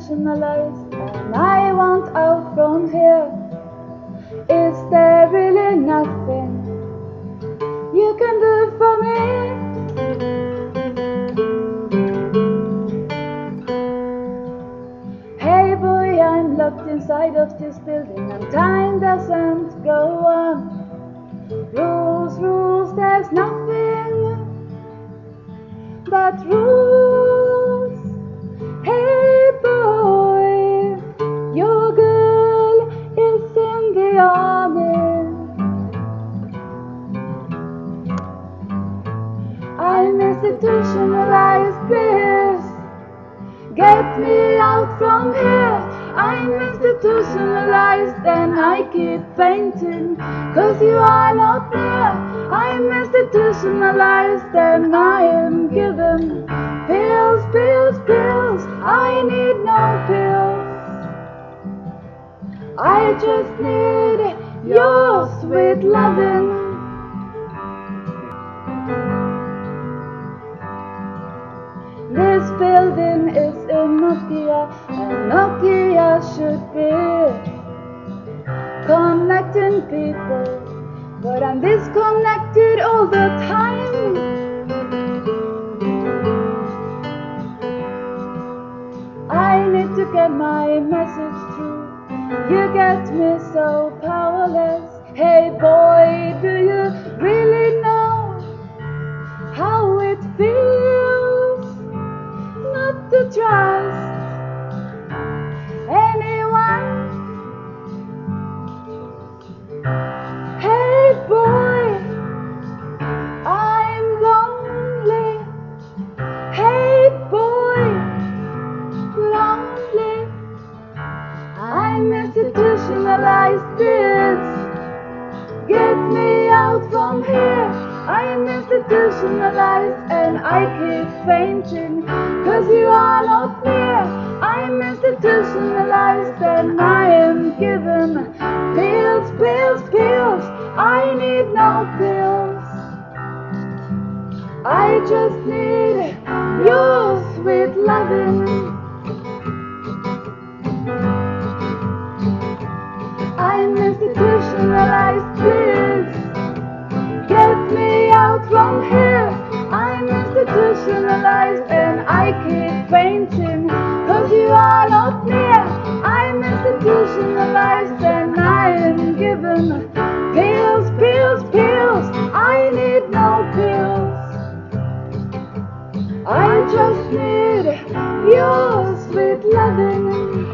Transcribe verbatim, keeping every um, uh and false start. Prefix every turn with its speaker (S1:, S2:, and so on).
S1: institutionalized, and I want out from here. Is there really nothing you can do for me? Hey boy, I'm locked inside of this building and time doesn't go on. Rules, rules, there's nothing but rules. Hey boy, your girl is in the army. I'm institutionalized, please get me out from here. I'm institutionalized and I keep fainting, cause you are not there. I'm institutionalized and I am given pills, pills, pills. I need no pills. I just need your sweet loving. This building is in Nokia, and Nokia should be connecting people, but I'm disconnected all the time. I need to get my message through. You get me so powerless. Hey boy, do you really know how it feels not to trust anyone? Hey boy, I'm lonely. Hey boy, lonely. I'm institutionalized, kids. Get me out from here. I'm institutionalized and I keep fainting, cause you are not near. I'm institutionalized and I am given pills, pills, pills. I need no pills. I just need your sweet loving. I'm institutionalized, please get me out from here. I'm institutionalized and I keep fainting, cause you are not near. I'm institutionalized and I am given pills, pills, pills. I need no pills. I just need your sweet loving.